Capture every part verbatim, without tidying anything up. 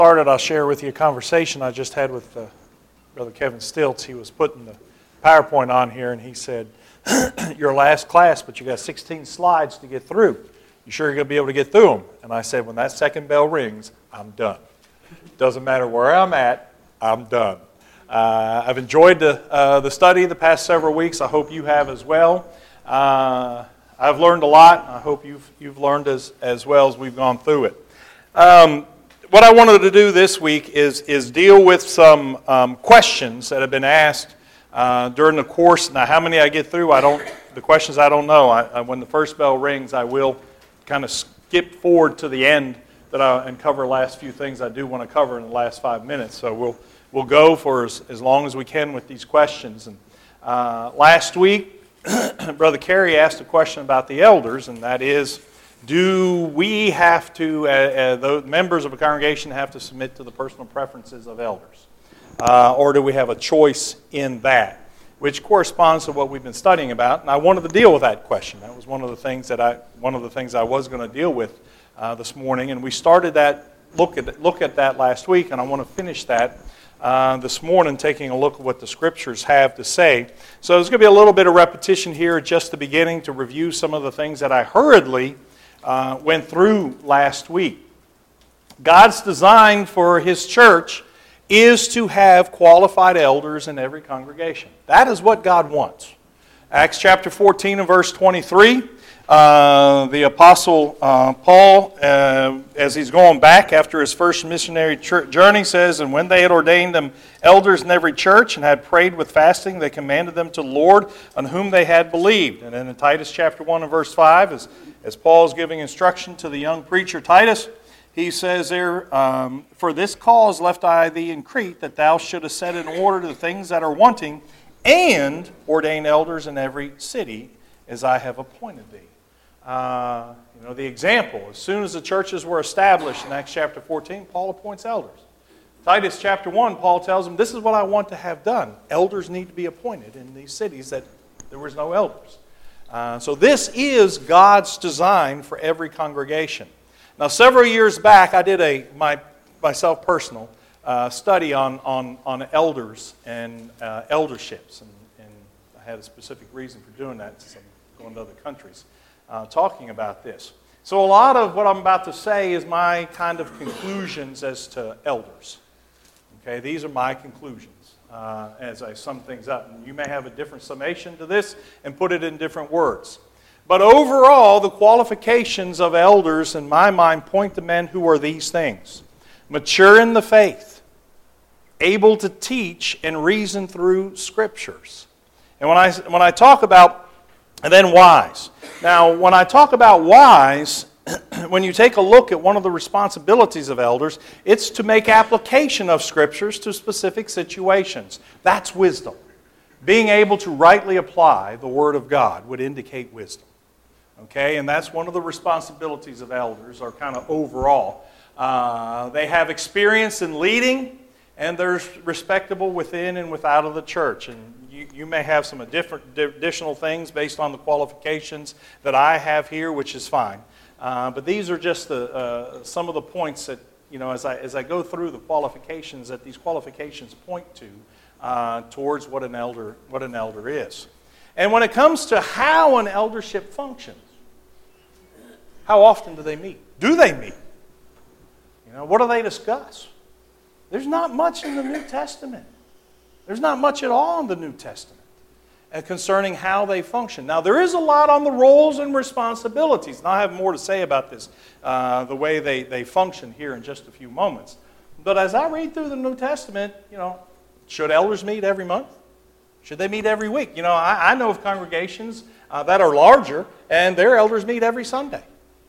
Started, I'll share with you a conversation I just had with uh, Brother Kevin Stilts. He was putting the PowerPoint on here, and he said, your last class, but you got sixteen slides to get through. You sure you're going to be able to get through them? And I said, when that second bell rings, I'm done. Doesn't matter where I'm at, I'm done. Uh, I've enjoyed the, uh, the study the past several weeks. I hope you have as well. Uh, I've learned a lot. I hope you've, you've learned as, as well as we've gone through it. Um, what I wanted to do this week is, is deal with some um, questions that have been asked uh, during the course. Now, how many I get through, I don't. The questions I don't know. I, I, when the first bell rings, I will kind of skip forward to the end that I, and cover the last few things I do want to cover in the last five minutes. So we'll we'll go for as, as long as we can with these questions. And uh, last week, Brother Kerry asked a question about the elders, and that is, do we have to, uh, uh, the members of a congregation have to submit to the personal preferences of elders? Uh, or do we have a choice in that? Which corresponds to what we've been studying about. And I wanted to deal with that question. That was one of the things that I, one of the things I was going to deal with uh, this morning. And we started that, look at, look at that last week, and I want to finish that uh, this morning, taking a look at what the Scriptures have to say. So there's going to be a little bit of repetition here at just the beginning to review some of the things that I hurriedly Uh, went through last week. God's design for His church is to have qualified elders in every congregation. That is what God wants. Acts chapter fourteen and verse twenty-three, uh, the Apostle uh, Paul, uh, as he's going back after his first missionary journey, says, and when they had ordained them elders in every church and had prayed with fasting, they commanded them to the Lord on whom they had believed. And then in Titus chapter one and verse five, as As Paul is giving instruction to the young preacher Titus, he says there, um, for this cause left I thee in Crete, that thou shouldest set in order the things that are wanting, and ordain elders in every city, as I have appointed thee. Uh, you know, the example, as soon as the churches were established in Acts chapter fourteen, Paul appoints elders. Titus chapter one, Paul tells them, this is what I want to have done. Elders need to be appointed in these cities that there was no elders. Uh, so this is God's design for every congregation. Now, several years back, I did a my myself personal uh, study on, on, on elders and uh, elderships, and, and I had a specific reason for doing that since I'm going to other countries, uh, talking about this. So a lot of what I'm about to say is my kind of conclusions as to elders. Okay, these are my conclusions. Uh, as I sum things up. And you may have a different summation to this and put it in different words. But overall, the qualifications of elders, in my mind, point to men who are these things. Mature in the faith, able to teach and reason through Scriptures. And when I, when I talk about, and then wise. Now, when I talk about wise, when you take a look at one of the responsibilities of elders, it's to make application of Scriptures to specific situations. That's wisdom. Being able to rightly apply the Word of God would indicate wisdom. Okay, and that's one of the responsibilities of elders, or kind of overall. Uh, they have experience in leading, and they're respectable within and without of the church. And you, you may have some different additional things based on the qualifications that I have here, which is fine. Uh, but these are just the, uh, some of the points that, you know, as I, as I go through the qualifications, that these qualifications point to uh, towards what an elder, what an elder is. And when it comes to how an eldership functions, how often do they meet? Do they meet? You know, what do they discuss? There's not much in the New Testament. There's not much at all in the New Testament concerning how they function. Now, there is a lot on the roles and responsibilities, and I have more to say about this, uh, the way they, they function here in just a few moments. But as I read through the New Testament, you know, should elders meet every month? Should they meet every week? You know, I, I know of congregations uh, that are larger, and their elders meet every Sunday.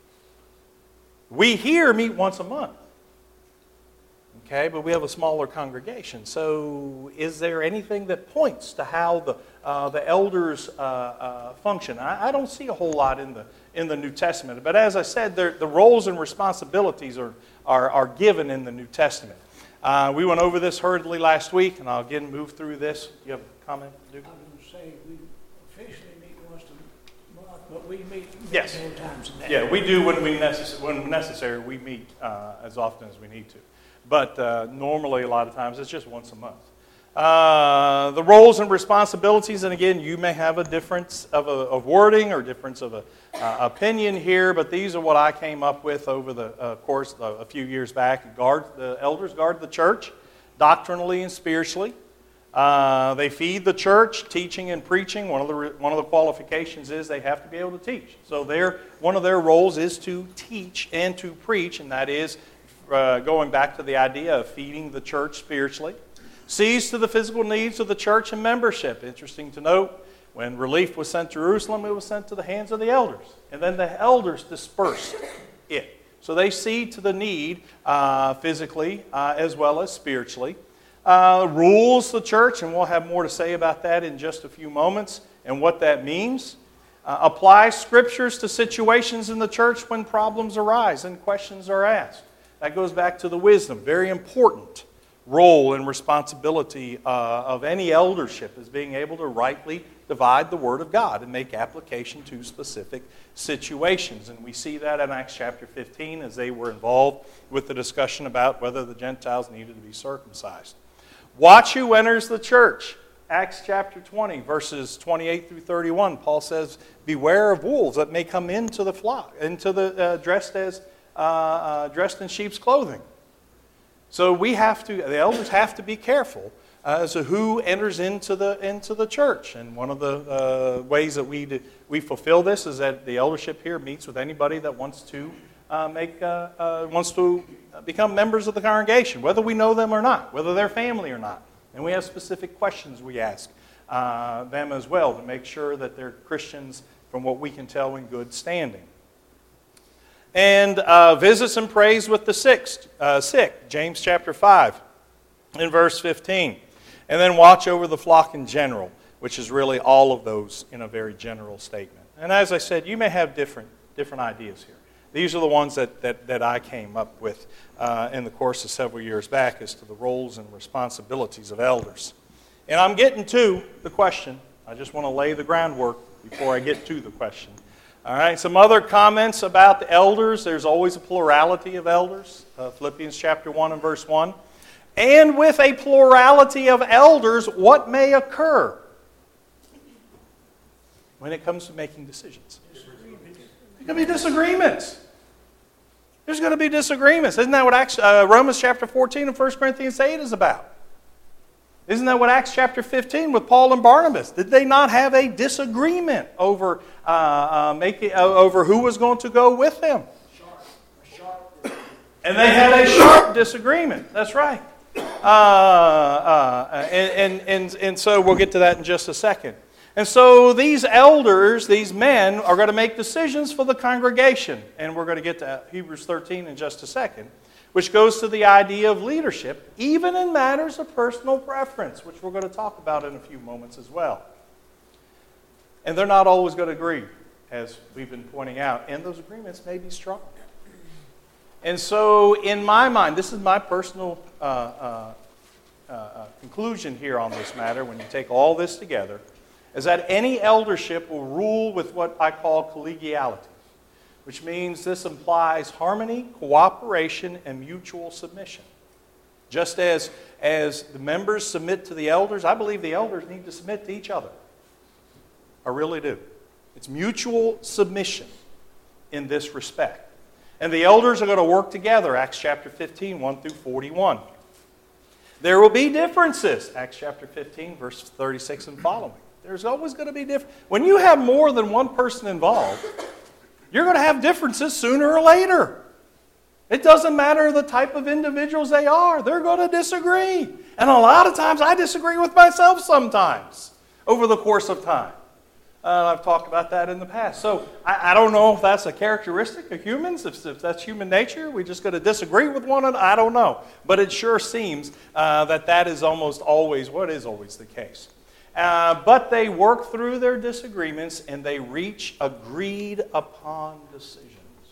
We here meet once a month. Okay, but we have a smaller congregation. So is there anything that points to how the uh, the elders uh, uh, function? I, I don't see a whole lot in the in the New Testament. But as I said, the roles and responsibilities are, are, are given in the New Testament. Uh, we went over this hurriedly last week, and I'll again move through this. Do you have a comment, Duke? I was going to say, we officially meet once a month, but we meet yes. more times than that. Yeah, we do when we necess- when necessary. We meet uh, as often as we need to. But uh, normally, a lot of times, it's just once a month. Uh, the roles and responsibilities, and again, you may have a difference of, a, of wording or difference of a, uh, opinion here, but these are what I came up with over the uh, course uh, a few years back. Guard, the elders guard the church doctrinally and spiritually. Uh, they feed the church, teaching and preaching. One of the one of the qualifications is they have to be able to teach. So their one of their roles is to teach and to preach, and that is uh, going back to the idea of feeding the church spiritually. Sees to the physical needs of the church and membership. Interesting to note, when relief was sent to Jerusalem, it was sent to the hands of the elders. And then the elders dispersed it. So they see to the need uh, physically uh, as well as spiritually. Uh, rules the church, and we'll have more to say about that in just a few moments and what that means. Uh, apply scriptures to situations in the church when problems arise and questions are asked. That goes back to the wisdom. Very important role and responsibility uh, of any eldership is being able to rightly divide the Word of God and make application to specific situations. And we see that in Acts chapter fifteen as they were involved with the discussion about whether the Gentiles needed to be circumcised. Watch who enters the church. Acts chapter twenty, verses twenty-eight through thirty-one, Paul says, beware of wolves that may come into the flock, into the uh, dressed as uh, uh, dressed in sheep's clothing. So we have to, the elders have to be careful uh, as to who enters into the into the church. And one of the uh, ways that we do, we fulfill this is that the eldership here meets with anybody that wants to uh, make uh, uh, wants to become members of the congregation, whether we know them or not, whether they're family or not. And we have specific questions we ask uh, them as well to make sure that they're Christians from what we can tell in good standing. And uh, visits and prays with the sick, uh, sick, James chapter five, in verse fifteen. And then watch over the flock in general, which is really all of those in a very general statement. And as I said, you may have different different ideas here. These are the ones that, that, that I came up with uh, in the course of several years back as to the roles and responsibilities of elders. And I'm getting to the question. I just want to lay the groundwork before I get to the question. All right, some other comments about the elders. There's always a plurality of elders. Uh, Philippians chapter one and verse one. And with a plurality of elders, what may occur when it comes to making decisions? There can be disagreements. There's going to be disagreements. Isn't that what Acts, uh, Romans chapter fourteen and First Corinthians eight is about? Isn't that what Acts chapter fifteen with Paul and Barnabas? Did they not have a disagreement over uh, uh, making uh, over who was going to go with them? Sharp. Sharp. And they had a sharp disagreement. That's right. Uh, uh, and, and, and, and so we'll get to that in just a second. And so these elders, these men, are going to make decisions for the congregation. And we're going to get to Hebrews thirteen in just a second, which goes to the idea of leadership, even in matters of personal preference, which we're going to talk about in a few moments as well. And they're not always going to agree, as we've been pointing out, and those agreements may be strong. And so, in my mind, this is my personal uh, uh, uh, conclusion here on this matter, when you take all this together, is that any eldership will rule with what I call collegiality, which means this implies harmony, cooperation, and mutual submission. Just as, as the members submit to the elders, I believe the elders need to submit to each other. I really do. It's mutual submission in this respect. And the elders are going to work together, Acts chapter fifteen, one through forty-one. There will be differences, Acts chapter fifteen, verse thirty-six and following. There's always going to be different. When you have more than one person involved, you're going to have differences sooner or later. It doesn't matter the type of individuals they are. They're going to disagree. And a lot of times I disagree with myself sometimes over the course of time. Uh, I've talked about that in the past. So I, I don't know if that's a characteristic of humans, if, if that's human nature. We're just going to disagree with one another. I don't know. But it sure seems uh, that that is almost always what is always the case. Uh, but they work through their disagreements and they reach agreed upon decisions.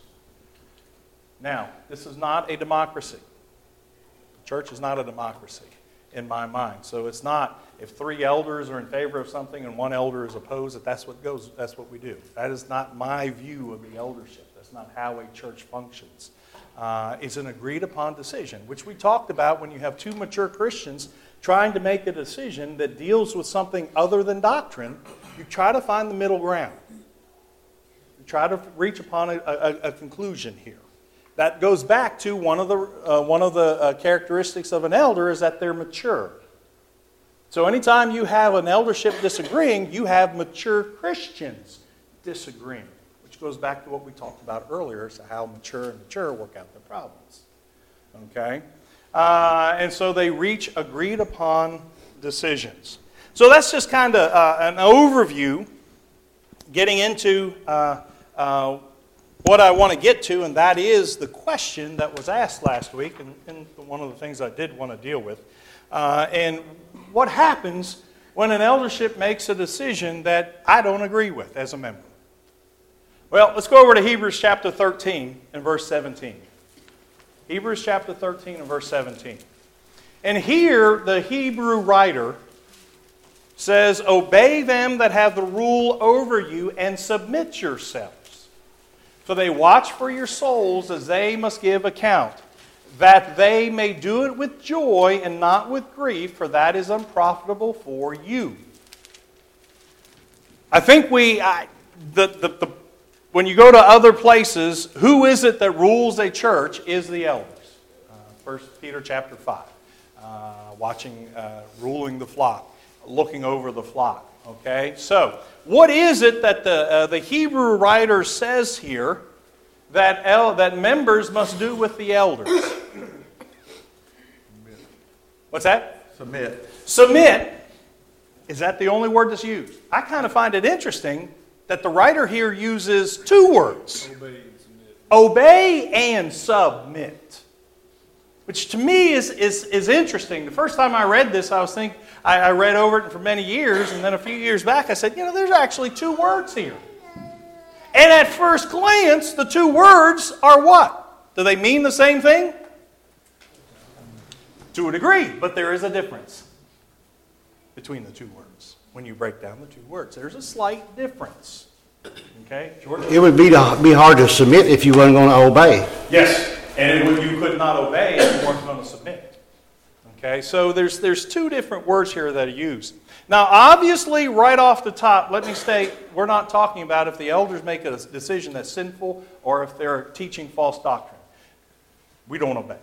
Now, this is not a democracy. The church is not a democracy in my mind. So it's not if three elders are in favor of something and one elder is opposed, that that's what goes, that's what we do. That is not my view of the eldership. That's not how a church functions. Uh, it's an agreed upon decision, which we talked about when you have two mature Christians trying to make a decision that deals with something other than doctrine. You try to find the middle ground. You try to reach upon a, a, a conclusion here. That goes back to one of the, uh, one of the uh, characteristics of an elder is that they're mature. So anytime you have an eldership disagreeing, you have mature Christians disagreeing, which goes back to what we talked about earlier, as to how mature and mature work out their problems. Okay? Uh, and so they reach agreed upon decisions. So that's just kind of uh, an overview, getting into uh, uh, what I want to get to, and that is the question that was asked last week, and, and one of the things I did want to deal with. Uh, and what happens when an eldership makes a decision that I don't agree with as a member? Well, let's go over to Hebrews chapter thirteen and verse seventeen. Hebrews chapter thirteen and verse seventeen. And here the Hebrew writer says, "Obey them that have the rule over you and submit yourselves. For they watch for your souls as they must give account, that they may do it with joy and not with grief, for that is unprofitable for you." I think we, I, the, the, the, when you go to other places, who is it that rules a church is the elders. Uh, First Peter chapter five, uh, watching, uh, ruling the flock, looking over the flock. Okay, so what is it that the uh, the Hebrew writer says here that el- that members must do with the elders? What's that? Submit. Submit. Is that the only word that's used? I kind of find it interesting that the writer here uses two words. Obey and submit. Obey and submit. Which to me is, is, is interesting. The first time I read this, I was thinking, I, I read over it for many years, and then a few years back I said, you know, there's actually two words here. And at first glance, the two words are what? Do they mean the same thing? To a degree, but there is a difference between the two words. When you break down the two words, there's a slight difference. Okay, George? It would be to, be hard to submit if you weren't going to obey. Yes, and it would, you could not obey if you weren't going to submit. Okay, so there's there's two different words here that are used. Now, obviously, right off the top, let me state, we're not talking about if the elders make a decision that's sinful or if they're teaching false doctrine. We don't obey.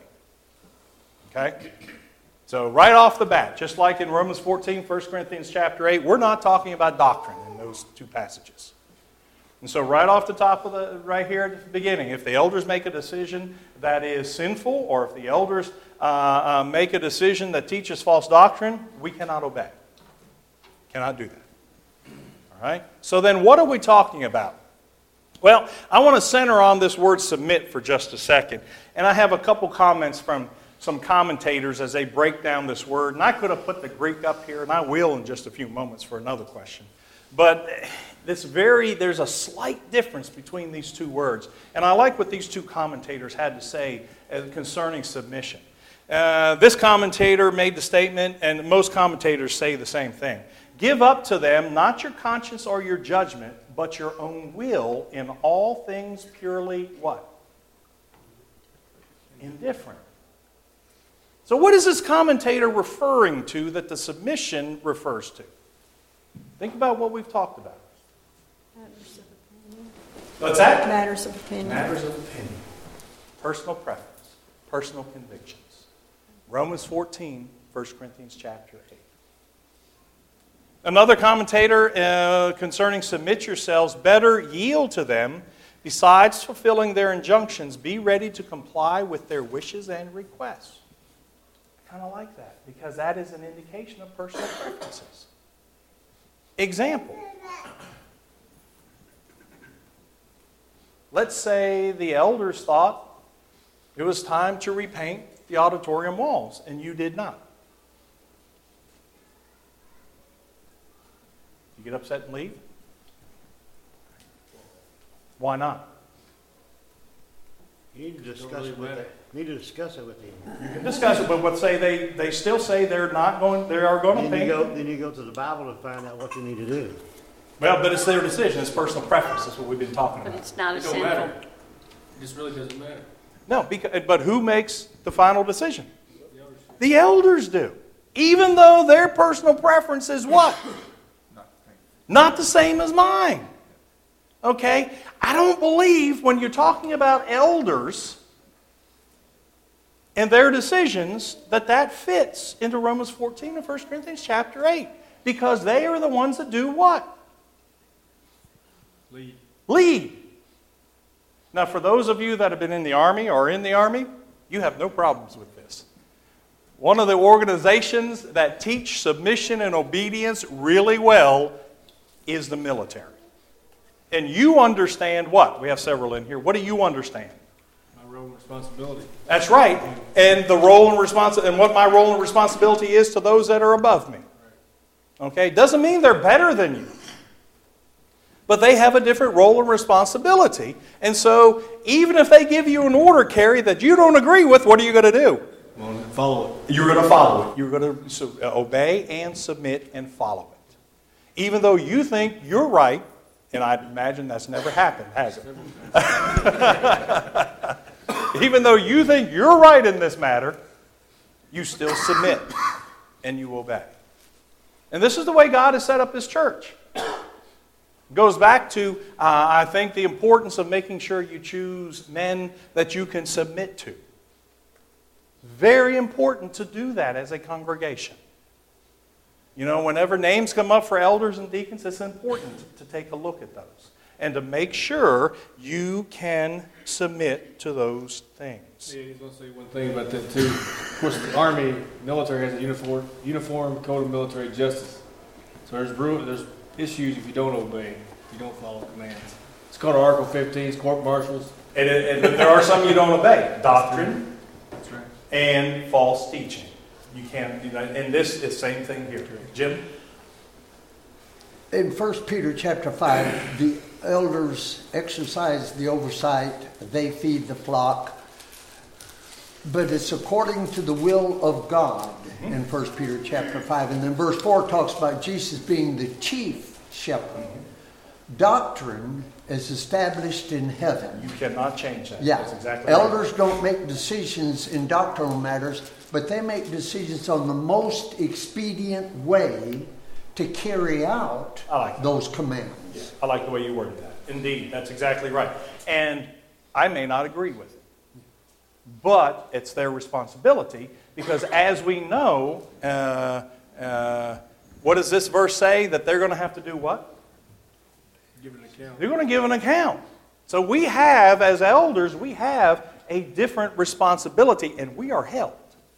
Okay? So right off the bat, just like in Romans fourteen, First Corinthians chapter eight, we're not talking about doctrine in those two passages. And so right off the top of the, right here at the beginning, if the elders make a decision that is sinful, or if the elders uh, uh, make a decision that teaches false doctrine, we cannot obey. Cannot do that. All right? So then what are we talking about? Well, I want to center on this word submit for just a second. And I have a couple comments from some commentators as they break down this word. And I could have put the Greek up here, and I will in just a few moments for another question. But this very, there's a slight difference between these two words. And I like what these two commentators had to say concerning submission. Uh, this commentator made the statement, and most commentators say the same thing. Give up to them not your conscience or your judgment, but your own will in all things purely what? Indifferent. So what is this commentator referring to that the submission refers to? Think about what we've talked about. Matters of opinion. What's that? Matters of opinion. Matters of opinion. Personal preference. Personal convictions. Romans fourteen, First Corinthians chapter eight. Another commentator uh, concerning submit yourselves, better yield to them, besides fulfilling their injunctions, be ready to comply with their wishes and requests. I kind of like that, because that is an indication of personal preferences. Example. Let's say the elders thought it was time to repaint the auditorium walls, and you did not. You get upset and leave? Why not? You need to discuss it with them. You need to discuss it with them. You can discuss it, but let's say they, they still say they're not going, they are going to Then you paint. go, then you go to the Bible to find out what you need to do. Well, but it's their decision. It's personal preference. That's what we've been talking But about. it's not a It don't sinful. matter. It just really doesn't matter. No, because, but who makes the final decision? The elders do. Even though their personal preference is what? Not the same as mine. Okay? I don't believe when you're talking about elders and their decisions that that fits into Romans fourteen and First Corinthians chapter eight. Because they are the ones that do what? Lead. Lead. Now, for those of you that have been in the Army or in the Army, you have no problems with this. One of the organizations that teach submission and obedience really well is the military. And you understand what? We have several in here. What do you understand? My role and responsibility. That's right. And the role and responsi- and what my role and responsibility is to those that are above me. Okay? Doesn't mean they're better than you. But they have a different role and responsibility. And so, even if they give you an order, Carrie, that you don't agree with, what are you going to do? Well, follow it. You're going to follow it. You're going to so, uh, obey and submit and follow it. Even though you think you're right, and I imagine that's never happened, has it? Even though you think you're right in this matter, you still submit and you obey. And this is the way God has set up His church. It goes back to, uh, I think, the importance of making sure you choose men that you can submit to. Very important to do that as a congregation. You know, whenever names come up for elders and deacons, it's important to take a look at those and to make sure you can submit to those things. Yeah, he's going to say one thing about that too. Of course, the Army, military has a uniform, uniform code of military justice. So there's ru- there's issues if you don't obey, if you don't follow commands. It's called Article fifteen, court martials. And, and there are some you don't obey. Doctrine That's right. and false teaching. You can't, you know, and this is the same thing here. Jim? In First Peter chapter five, the elders exercise the oversight, they feed the flock, but it's according to the will of God in First Peter chapter five. And then verse four talks about Jesus being the chief shepherd. Doctrine is established in heaven. You cannot change that. Yeah. That's exactly right. Elders don't make decisions in doctrinal matters, but they make decisions on the most expedient way to carry out I like that. those commands. Yeah, I like the way you worded that. Indeed, that's exactly right. And I may not agree with it, but it's their responsibility because as we know, uh, uh, what does this verse say? That they're going to have to do what? Give an account. They're going to give an account. So we have, as elders, we have a different responsibility, and we are held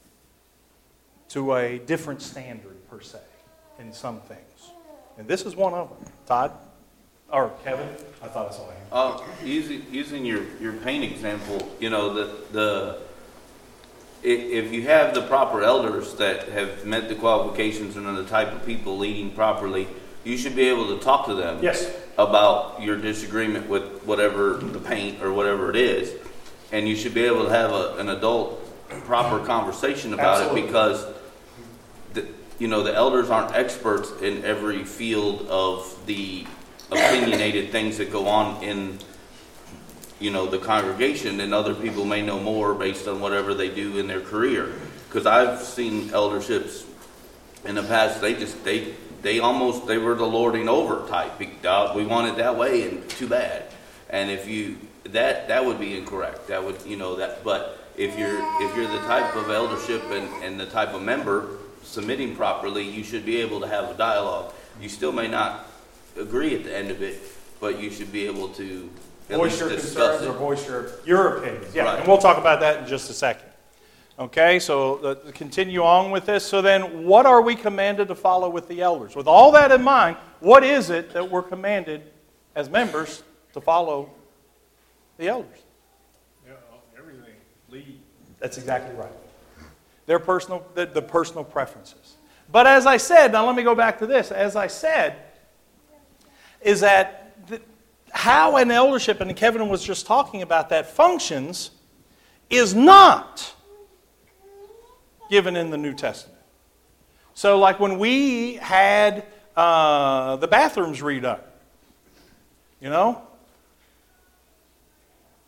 to a different standard, per se, in some things. And this is one of them. Todd? Or Kevin? I thought I saw him. Uh, using using your, your paint example, you know, the, the if, if you have the proper elders that have met the qualifications and are the type of people leading properly, you should be able to talk to them Yes. about your disagreement with whatever the paint or whatever it is. And you should be able to have a, an adult, proper conversation about Absolutely. it because, the, you know, the elders aren't experts in every field of the opinionated things that go on in, you know, the congregation, and other people may know more based on whatever they do in their career. Because I've seen elderships in the past, they just, they, they almost, they were the lording over type. We want it that way and too bad. And if you, that, that would be incorrect. That would, you know, that, but if you're, if you're the type of eldership and, and the type of member submitting properly, you should be able to have a dialogue. You still may not agree at the end of it, but you should be able to at Voice least your discuss concerns it. or voice your, your opinions. Yeah, Right. and we'll talk about that in just a second. Okay, so uh, continue on with this. So then, what are we commanded to follow with the elders? With all that in mind, what is it that we're commanded as members to follow the elders? Yeah, everything. Lead. That's exactly right. Their personal, the, the personal preferences. But as I said, now let me go back to this. As I said, is that the, how an eldership, and Kevin was just talking about that, functions is not given in the New Testament. So like when we had uh, the bathrooms redone, you know,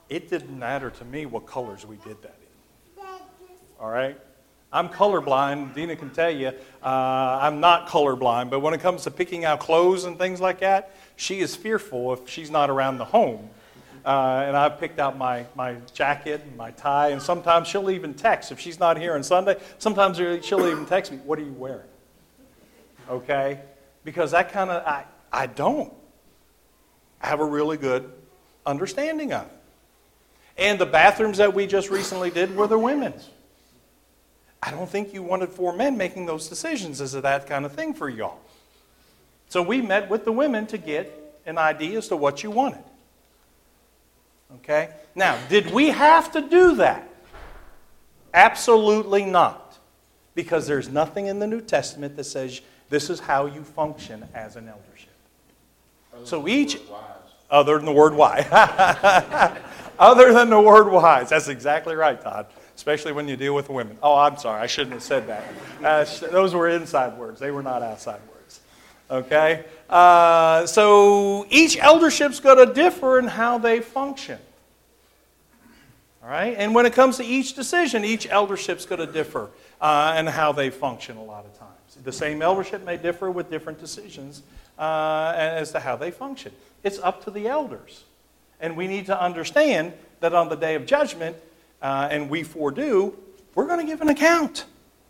it didn't matter to me what colors we did that in. All right? I'm colorblind. Dina can tell you, uh, I'm not colorblind. But when it comes to picking out clothes and things like that, she is fearful if she's not around the home. Uh, and I've picked out my, my jacket and my tie. And sometimes she'll even text. If she's not here on Sunday, sometimes she'll even text me, what are you wearing? Okay? Because that kind of, I, I don't have a really good understanding of it. And the bathrooms that we just recently did were the women's. I don't think you wanted four men making those decisions. Is it that kind of thing for y'all? So we met with the women to get an idea as to what you wanted. Okay? Now, did we have to do that? Absolutely not. Because there's nothing in the New Testament that says this is how you function as an eldership. So each, other than the word why. Other than the word wise. That's exactly right, Todd. Especially when you deal with women. Oh, I'm sorry. I shouldn't have said that. Uh, sh- those were inside words. They were not outside words. Okay? Uh, so each eldership's going to differ in how they function. All right? And when it comes to each decision, each eldership's going to differ uh, in how they function a lot of times. The same eldership may differ with different decisions uh, as to how they function. It's up to the elders. And we need to understand that on the day of judgment, uh, and we foredo, we're going to give an account.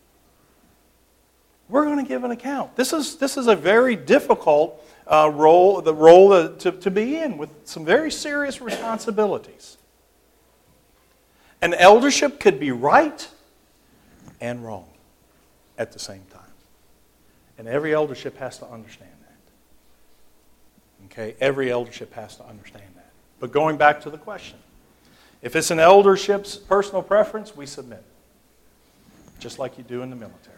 We're going to give an account. This is, this is a very difficult uh, role, the role to, to be in with some very serious responsibilities. An eldership could be right and wrong at the same time. And every eldership has to understand that. Okay? Every eldership has to understand that. But going back to the question, if it's an eldership's personal preference, we submit. Just like you do in the military.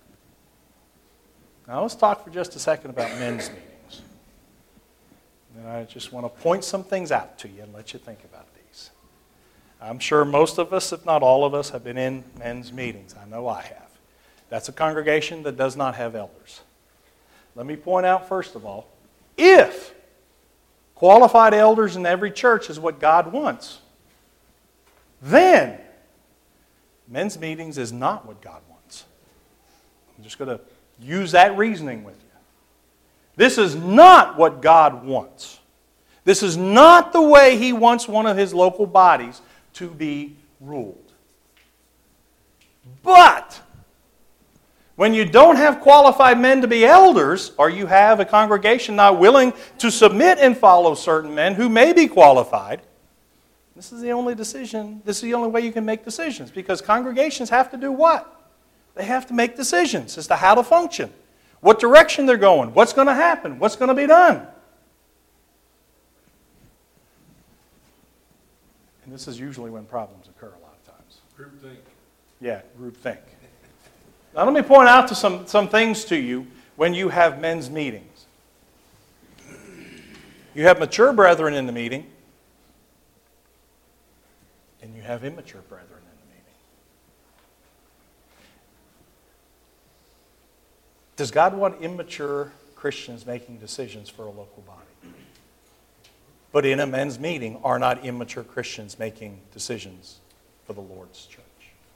Now let's talk for just a second about men's meetings. And I just want to point some things out to you and let you think about these. I'm sure most of us, if not all of us, have been in men's meetings. I know I have. That's a congregation that does not have elders. Let me point out, first of all, if qualified elders in every church is what God wants, then men's meetings is not what God wants. I'm just going to use that reasoning with you. This is not what God wants. This is not the way He wants one of His local bodies to be ruled. But when you don't have qualified men to be elders, or you have a congregation not willing to submit and follow certain men who may be qualified, this is the only decision, this is the only way you can make decisions, because congregations have to do what? They have to make decisions as to how to function, what direction they're going, what's going to happen, what's going to be done. And this is usually when problems occur a lot of times. Groupthink. Yeah, groupthink. Now let me point out to some, some things to you when you have men's meetings. You have mature brethren in the meeting, and you have immature brethren in the meeting. Does God want immature Christians making decisions for a local body? But in a men's meeting, are not immature Christians making decisions for the Lord's church?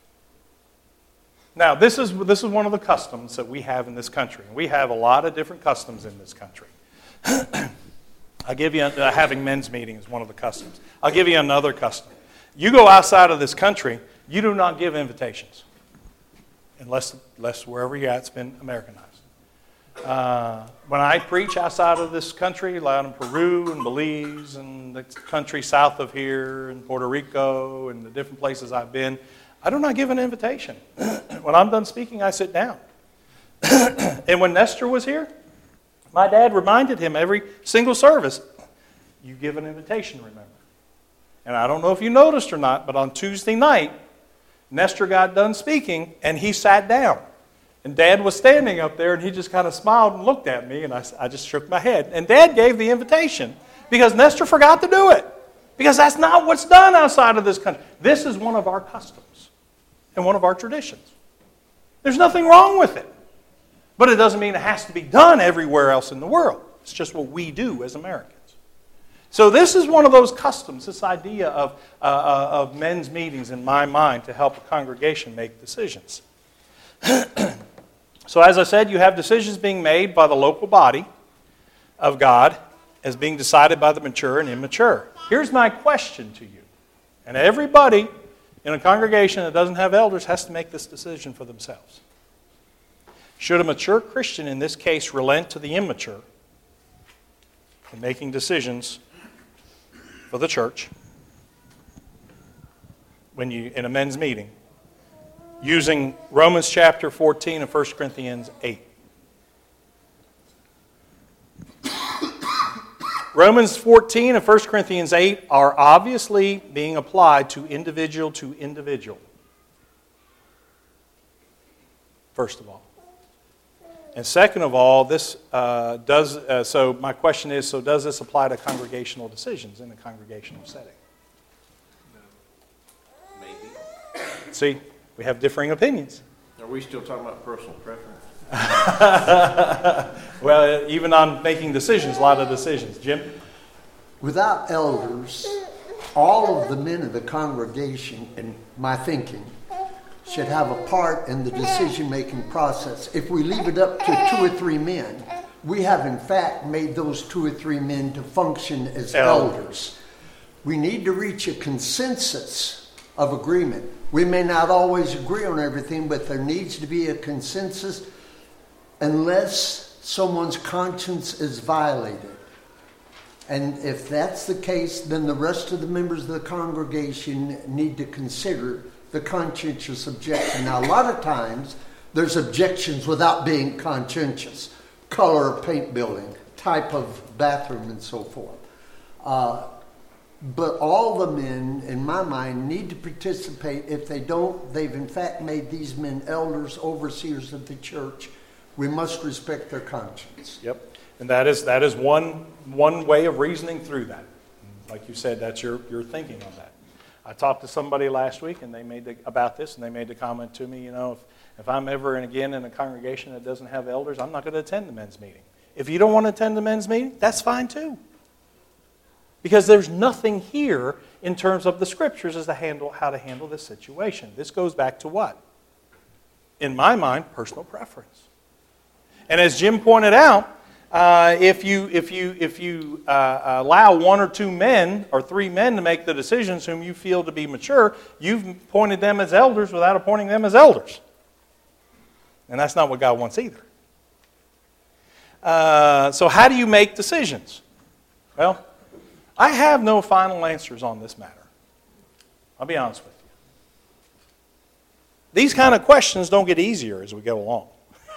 Now, this is, this is one of the customs that we have in this country. We have a lot of different customs in this country. I'll give you, uh, having men's meetings is one of the customs. I'll give you another custom. You go outside of this country, you do not give invitations. Unless, unless wherever you're at, it's been Americanized. Uh, when I preach outside of this country, out in Peru and Belize and the country south of here and Puerto Rico and the different places I've been, I do not give an invitation. When I'm done speaking, I sit down. And when Nestor was here, my dad reminded him every single service, you give an invitation, remember. And I don't know if you noticed or not, but on Tuesday night, Nestor got done speaking and he sat down. And Dad was standing up there and he just kind of smiled and looked at me and I, I just shook my head. And Dad gave the invitation because Nestor forgot to do it. Because that's not what's done outside of this country. This is one of our customs and one of our traditions. There's nothing wrong with it. But it doesn't mean it has to be done everywhere else in the world. It's just what we do as Americans. So this is one of those customs, this idea of, uh, uh, of men's meetings in my mind to help a congregation make decisions. So as I said, you have decisions being made by the local body of God as being decided by the mature and immature. Here's my question to you. And everybody in a congregation that doesn't have elders has to make this decision for themselves. Should a mature Christian in this case relent to the immature in making decisions for the church when you in a men's meeting using Romans chapter fourteen and First Corinthians eight? Romans fourteen and First Corinthians eight are obviously being applied to individual to individual. First of all. And second of all, this uh, does, uh, so my question is, so does this apply to congregational decisions in a congregational setting? Maybe. See, we have differing opinions. Are we still talking about personal preference? Well, even on making decisions, a lot of decisions. Jim? Without elders, all of the men of the congregation, in my thinking, should have a part in the decision-making process. If we leave it up to two or three men, we have in fact made those two or three men to function as Elders. elders. We need to reach a consensus of agreement. We may not always agree on everything, but there needs to be a consensus unless someone's conscience is violated. And if that's the case, then the rest of the members of the congregation need to consider the conscientious objection. Now, a lot of times, there's objections without being conscientious. Color of paint building, type of bathroom, and so forth. Uh, but all the men, in my mind, need to participate. If they don't, they've in fact made these men elders, overseers of the church. We must respect their conscience. Yep. And that is that is one one way of reasoning through that. Like you said, that's your, your thinking on that. I talked to somebody last week and they made the, about this, and they made the comment to me, you know, if, if I'm ever and again in a congregation that doesn't have elders, I'm not going to attend the men's meeting. If you don't want to attend the men's meeting, that's fine too. Because there's nothing here in terms of the scriptures as to handle how to handle this situation. This goes back to what? In my mind, personal preference. And as Jim pointed out, Uh, if you if you if you uh, allow one or two men or three men to make the decisions whom you feel to be mature, you've appointed them as elders without appointing them as elders, and that's not what God wants either. Uh, so, how do you make decisions? Well, I have no final answers on this matter. I'll be honest with you. These kind of questions don't get easier as we go along.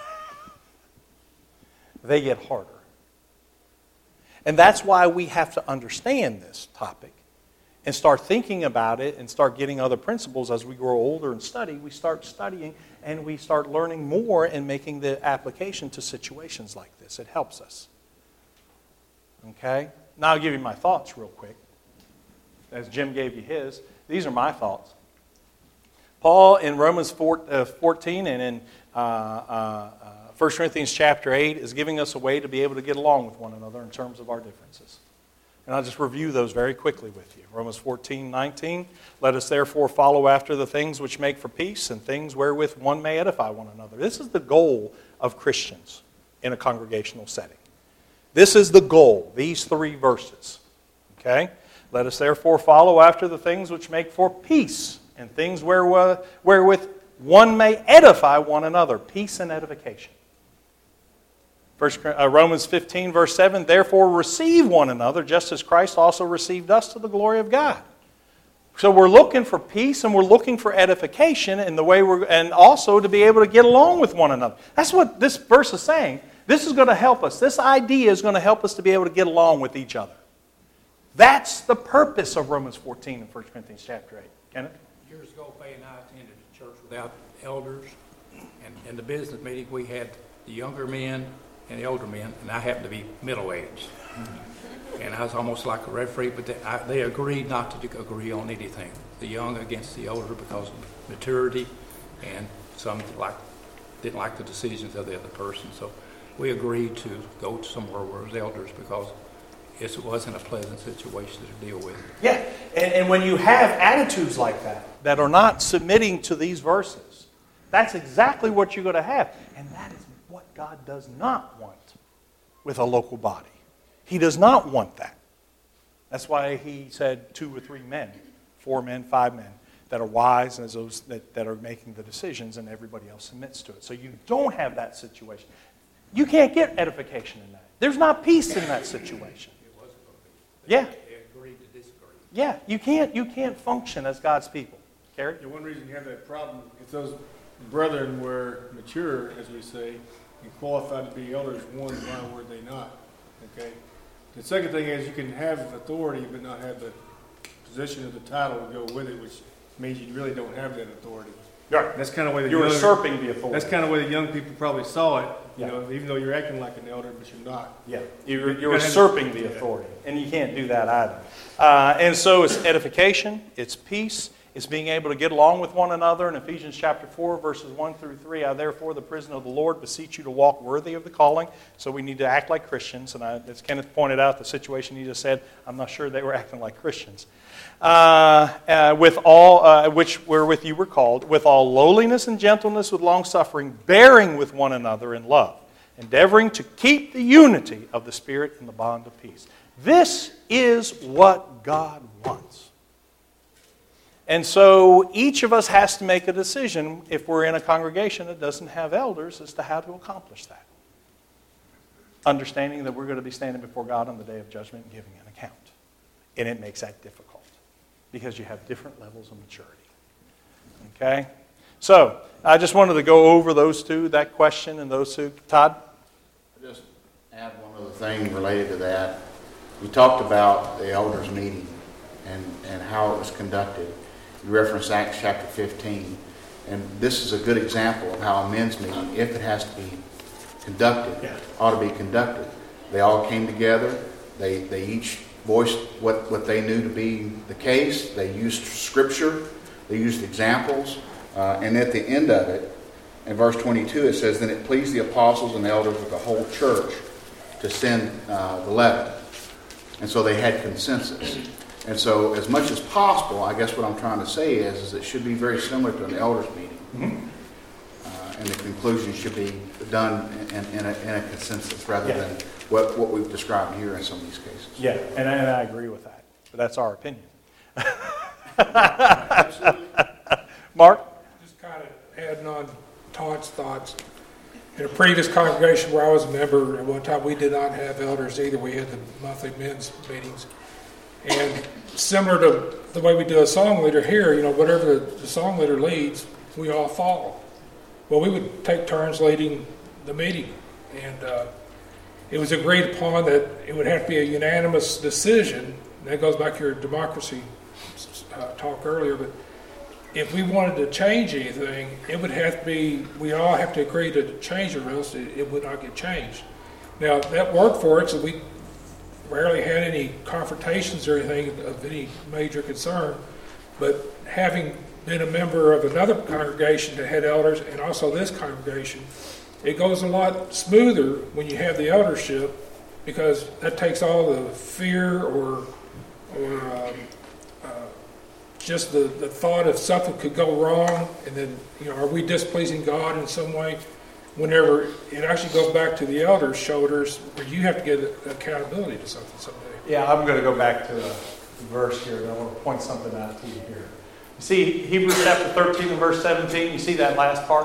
They get harder. And that's why we have to understand this topic and start thinking about it and start getting other principles as we grow older and study. We start studying and we start learning more and making the application to situations like this. It helps us. Okay? Now I'll give you my thoughts real quick. As Jim gave you his, these are my thoughts. Paul in Romans fourteen and in uh, uh, First Corinthians chapter eight is giving us a way to be able to get along with one another in terms of our differences. And I'll just review those very quickly with you. Romans fourteen nineteen, let us therefore follow after the things which make for peace and things wherewith one may edify one another. This is the goal of Christians in a congregational setting. This is the goal, these three verses. Okay? Let us therefore follow after the things which make for peace and things wherewith, wherewith one may edify one another. Peace and edification. First, uh, Romans fifteen, verse seven, therefore receive one another, just as Christ also received us to the glory of God. So we're looking for peace and we're looking for edification in the way we're, and also to be able to get along with one another. That's what this verse is saying. This is going to help us. This idea is going to help us to be able to get along with each other. That's the purpose of Romans fourteen and First Corinthians chapter eight. Kenneth? Years ago, Faye and I attended a church without elders, and in the business meeting, we had the younger men and the older men, and I happened to be middle-aged. And I was almost like a referee, but they, I, they agreed not to agree on anything. The young against the older because of maturity, and some like didn't like the decisions of the other person. So we agreed to go somewhere where there's elders because it wasn't a pleasant situation to deal with. Yeah, and, and when you have attitudes like that, that are not submitting to these verses, that's exactly what you're going to have. And that is what God does not want with a local body. He does not want that. That's why he said two or three men, four men, five men, that are wise and those that, that are making the decisions, and everybody else submits to it. So you don't have that situation. You can't get edification in that. There's not peace in that situation. Yeah. They agreed to disagree. Yeah, you can't you can't function as God's people. Carrie? The one reason you have that problem is those brethren were mature, as we say, and qualified to be elders. One, why were they not? Okay. The second thing is you can have authority but not have the position of the title to go with it, which means you really don't have that authority. Right. That's kind of way the You're young, usurping the authority. That's kind of way the young people probably saw it. You Yeah. know, even though you're acting like an elder, but you're not. Yeah, you're, You you're gotta have- usurping the yeah. authority, and you can't do that either. Uh, and so it's edification, it's peace, it's being able to get along with one another. In Ephesians chapter four, verses one through three, I therefore, the prisoner of the Lord, beseech you to walk worthy of the calling. So we need to act like Christians. And I, as Kenneth pointed out, the situation he just said, I'm not sure they were acting like Christians. Uh, uh, with all, uh, which wherewith you were called, with all lowliness and gentleness, with long-suffering, bearing with one another in love, endeavoring to keep the unity of the Spirit in the bond of peace. This is what God wants. And so each of us has to make a decision if we're in a congregation that doesn't have elders as to how to accomplish that. Understanding that we're going to be standing before God on the day of judgment and giving an account. And it makes that difficult because you have different levels of maturity. Okay? So, I just wanted to go over those two, that question and those two. Todd? Just add one other thing related to that. You talked about the elders meeting and, and how it was conducted. You referenced Acts chapter fifteen. And this is a good example of how a men's meeting, if it has to be conducted, Yeah. ought to be conducted. They all came together. They, they each voiced what, what they knew to be the case. They used scripture. They used examples. Uh, and at the end of it, in verse twenty-two, it says, Then it pleased the apostles and the elders of the whole church to send uh, the letter. And so they had consensus. And so as much as possible, I guess what I'm trying to say is, is it should be very similar to an elders meeting. Mm-hmm. Uh, and the conclusion should be done in, in, a, in a consensus rather Yeah. than what, what we've described here in some of these cases. Yeah, and I, and I agree with that. But that's our opinion. Mark? Just kind of adding on Todd's thoughts. In a previous congregation where I was a member, at one time we did not have elders either. We had the monthly men's meetings. And similar to the way we do a song leader here, you know, whatever the, the song leader leads, we all follow. Well, we would take turns leading the meeting. And uh, it was agreed upon that it would have to be a unanimous decision. And that goes back to your democracy uh, talk earlier. But if we wanted to change anything, it would have to be, we all have to agree to change it, or else it, it would not get changed. Now, that worked for us, and we rarely had any confrontations or anything of any major concern. But having been a member of another congregation that had elders, and also this congregation, it goes a lot smoother when you have the eldership, because that takes all the fear or, or um, uh, just the, the thought of something could go wrong, and then, you know, are we displeasing God in some way? Whenever it actually goes back to the elders' shoulders, where you have to get accountability to something someday. Yeah, I'm going to go back to the verse here, and I want to point something out to you here. You see Hebrews chapter thirteen and verse seventeen, you see that last part?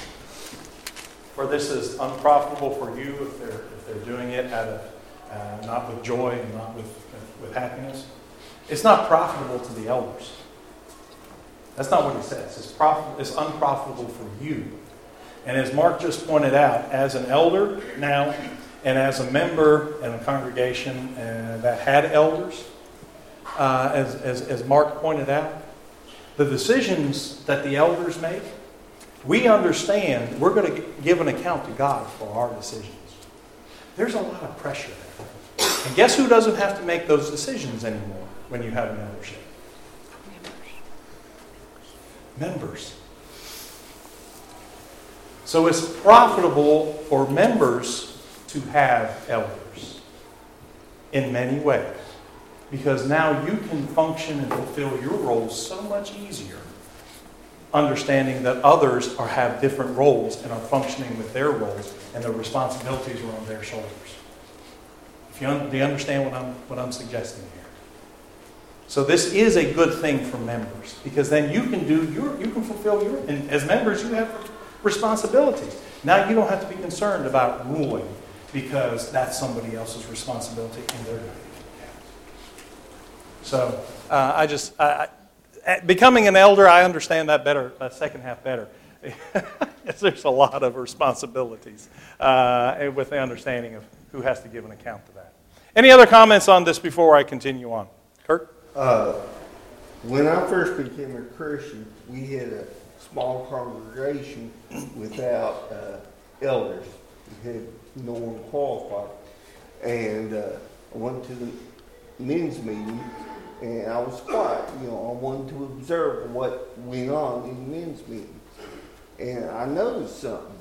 For this is unprofitable for you if they're, if they're doing it out of, uh, not with joy and not with, with happiness. It's not profitable to the elders. That's not what he says. It's, prof- it's unprofitable for you. And as Mark just pointed out, as an elder now, and as a member in a congregation uh, that had elders, uh, as, as, as Mark pointed out, the decisions that the elders make, we understand we're going to give an account to God for our decisions. There's a lot of pressure there. And guess who doesn't have to make those decisions anymore when you have an eldership? Members. So it's profitable for members to have elders. in many ways. Because now you can function and fulfill your roles so much easier, understanding that others are, have different roles and are functioning with their roles, and the responsibilities are on their shoulders. If you un- do you understand what I'm what I'm suggesting here? So this is a good thing for members, because then you can do your you can fulfill your, and as members you have responsibilities. Now you don't have to be concerned about ruling, because that's somebody else's responsibility and they're doing it. So uh, I just, I, I, becoming an elder, I understand that better, that second half better. There's a lot of responsibilities uh, with the understanding of who has to give an account to that. Any other comments on this before I continue on? Kurt? Uh, when I first became a Christian, we had a small congregation without uh, elders. We had no one qualified. And uh, I went to the men's meeting, and I was quiet. You know, I wanted to observe what went on in the men's meeting. And I noticed something.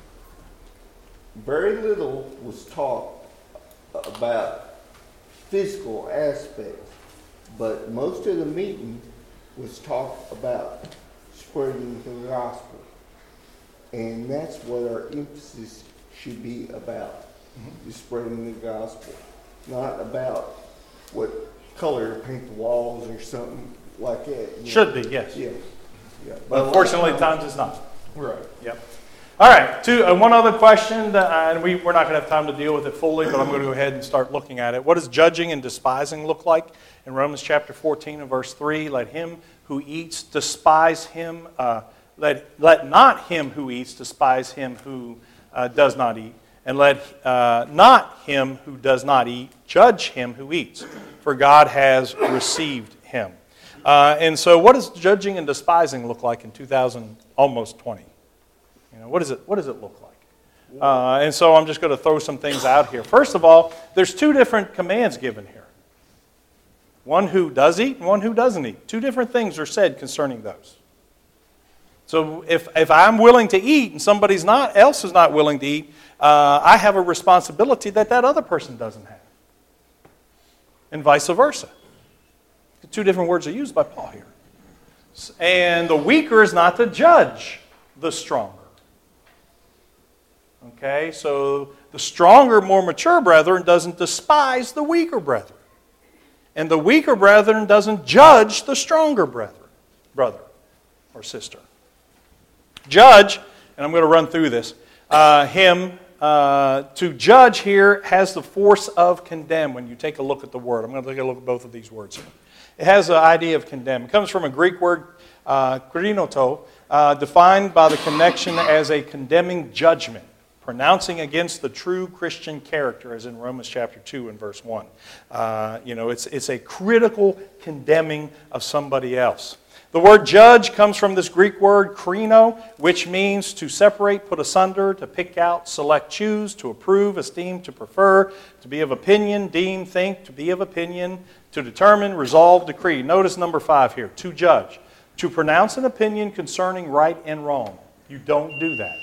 Very little was taught about physical aspects, but most of the meeting was talked about spreading the gospel. And that's what our emphasis should be about, mm-hmm. is spreading the gospel. Not about what color to paint the walls or something like that. Should be, yes. Yeah. yeah. But unfortunately, at times it's not. Right. Yep. All right. Two, uh, one other question, that, uh, and we, we're not going to have time to deal with it fully, but I'm going to go ahead and start looking at it. What does judging and despising look like? In Romans chapter fourteen and verse three, let him who eats despise him. Uh, let, let not him who eats despise him who uh, does not eat. And let uh, not him who does not eat judge him who eats, for God has received him. Uh, and so what does judging and despising look like in two thousand, almost twenty? You know, what, is it, what does it look like? Uh, and so I'm just going to throw some things out here. First of all, there's two different commands given here. One who does eat and one who doesn't eat. Two different things are said concerning those. So if, if I'm willing to eat and somebody not, else is not willing to eat, uh, I have a responsibility that that other person doesn't have. And vice versa. The two different words are used by Paul here. And the weaker is not to judge the stronger. Okay, so the stronger, more mature brethren doesn't despise the weaker brethren. And the weaker brethren doesn't judge the stronger brethren, brother or sister. Judge, and I'm going to run through this, uh, him, uh, to judge here has the force of condemn when you take a look at the word. I'm going to take a look at both of these words here. It has the idea of condemn. It comes from a Greek word, uh, krinoto, uh, defined by the connection as a condemning judgment, pronouncing against the true Christian character, as in Romans chapter two and verse one. Uh, you know, it's, it's a critical condemning of somebody else. The word judge comes from this Greek word krino, which means to separate, put asunder, to pick out, select, choose, to approve, esteem, to prefer, to be of opinion, deem, think, to be of opinion, to determine, resolve, decree. Notice number five here, to judge. To pronounce an opinion concerning right and wrong. You don't do that.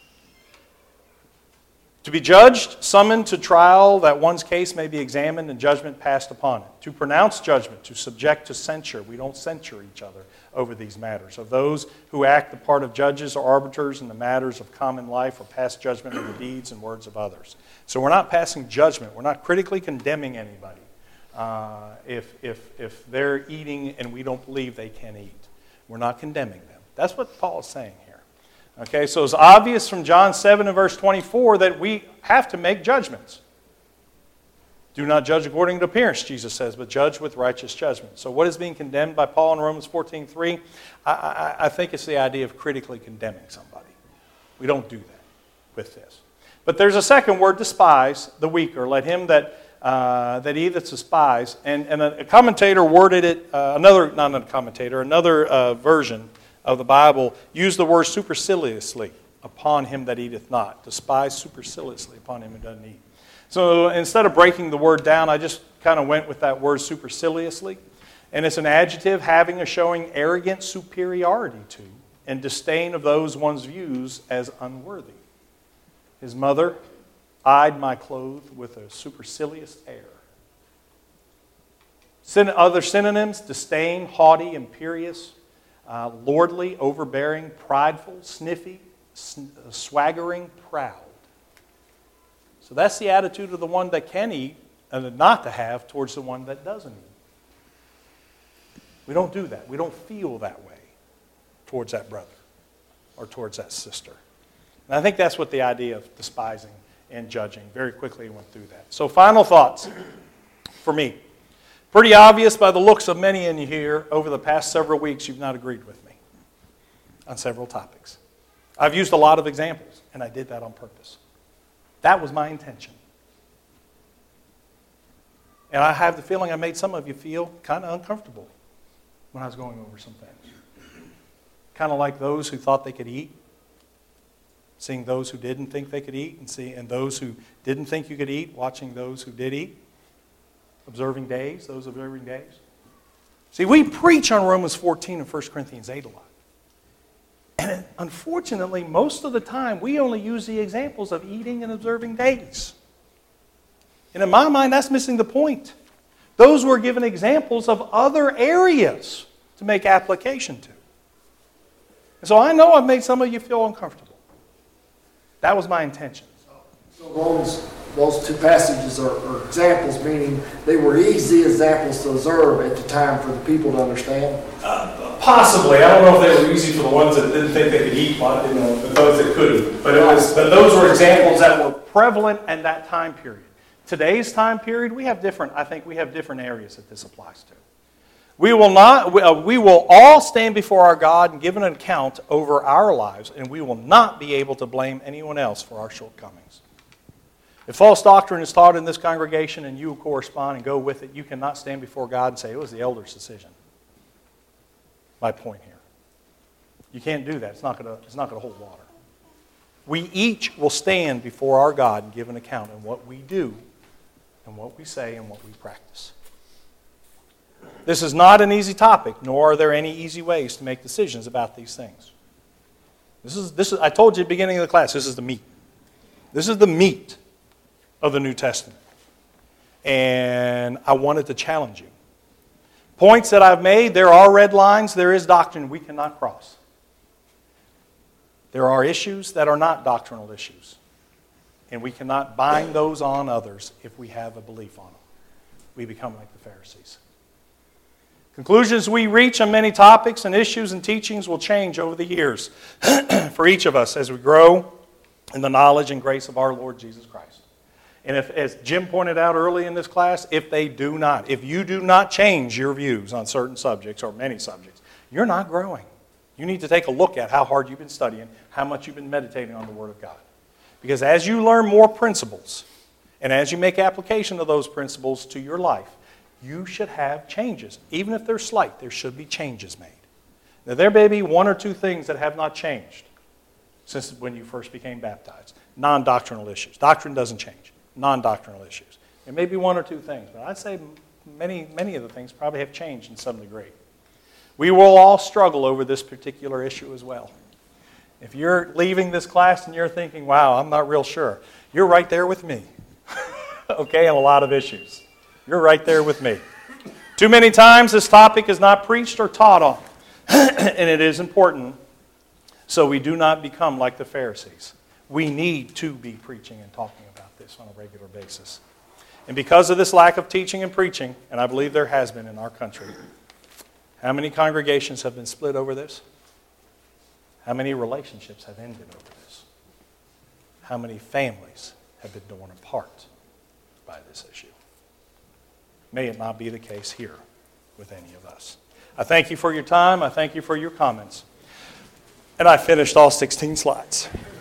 To be judged, summoned to trial that one's case may be examined and judgment passed upon it. To pronounce judgment, to subject to censure. We don't censure each other over these matters. Of those who act the part of judges or arbiters in the matters of common life or pass judgment on the deeds and words of others. So we're not passing judgment. We're not critically condemning anybody uh, if, if, if they're eating and we don't believe they can eat. We're not condemning them. That's what Paul is saying here. Okay, so it's obvious from John seven and verse twenty-four that we have to make judgments. Do not judge according to appearance, Jesus says, but judge with righteous judgment. So what is being condemned by Paul in Romans fourteen three? I, I, I think it's the idea of critically condemning somebody. We don't do that with this. But there's a second word, despise, the weaker. Let him that uh, that eateth despise. And, and a, a commentator worded it, uh, another, not a commentator, another uh, version of the Bible used the word superciliously upon him that eateth not. Despise superciliously upon him who doesn't eat. So instead of breaking the word down, I just kind of went with that word superciliously. And it's an adjective having or showing arrogant superiority to and disdain of those one's views as unworthy. His mother eyed my clothes with a supercilious air. Syn- other synonyms: disdain, haughty, imperious, uh, lordly, overbearing, prideful, sniffy, sn- swaggering, proud. So that's the attitude of the one that can eat and not to have towards the one that doesn't eat. We don't do that. We don't feel that way towards that brother or towards that sister. And I think that's what the idea of despising and judging. Very quickly went through that. So final thoughts for me. Pretty obvious by the looks of many in you here, over the past several weeks you've not agreed with me on several topics. I've used a lot of examples, and I did that on purpose. That was my intention. And I have the feeling I made some of you feel kind of uncomfortable when I was going over some things. Kind of like those who thought they could eat, seeing those who didn't think they could eat, and see, and those who didn't think you could eat, watching those who did eat, observing days, those observing days. See, we preach on Romans fourteen and First Corinthians eight a lot. And unfortunately, most of the time, we only use the examples of eating and observing days. And in my mind, that's missing the point. Those were given examples of other areas to make application to. And so I know I've made some of you feel uncomfortable. That was my intention. So those, those two passages are, are examples, meaning they were easy examples to observe at the time for the people to understand? Uh, possibly. I don't know if they were easy for the ones that didn't think they could eat, but you know, but those that couldn't. But it was. But those were examples that were prevalent in that time period. Today's time period, we have different. I think we have different areas that this applies to. We will not. We, uh, we will all stand before our God and give an account over our lives, and we will not be able to blame anyone else for our shortcomings. If false doctrine is taught in this congregation and you correspond and go with it, you cannot stand before God and say it was the elder's decision. My point here. You can't do that. It's not going to. It's not going to hold water. We each will stand before our God and give an account in what we do, and what we say, and what we practice. This is not an easy topic, nor are there any easy ways to make decisions about these things. This is, this is, I told you at the beginning of the class, this is the meat. This is the meat of the New Testament. And I wanted to challenge you. Points that I've made, there are red lines, there is doctrine we cannot cross. There are issues that are not doctrinal issues. And we cannot bind those on others if we have a belief on them. We become like the Pharisees. Conclusions we reach on many topics and issues and teachings will change over the years for each of us as we grow in the knowledge and grace of our Lord Jesus Christ. And if, as Jim pointed out early in this class, if they do not, if you do not change your views on certain subjects or many subjects, you're not growing. You need to take a look at how hard you've been studying, how much you've been meditating on the Word of God. Because as you learn more principles, and as you make application of those principles to your life, you should have changes. Even if they're slight, there should be changes made. Now, there may be one or two things that have not changed since when you first became baptized. Non-doctrinal issues. Doctrine doesn't change. Non-doctrinal issues. There may be one or two things, but I'd say many, many of the things probably have changed in some degree. We will all struggle over this particular issue as well. If you're leaving this class and you're thinking, wow, I'm not real sure, you're right there with me. Okay, on a lot of issues. You're right there with me. Too many times this topic is not preached or taught on. And it is important so we do not become like the Pharisees. We need to be preaching and talking about this on a regular basis. And because of this lack of teaching and preaching, and I believe there has been in our country, how many congregations have been split over this? How many relationships have ended over this? How many families have been torn apart by this issue? May it not be the case here with any of us. I thank you for your time. I thank you for your comments. And I finished all sixteen slides.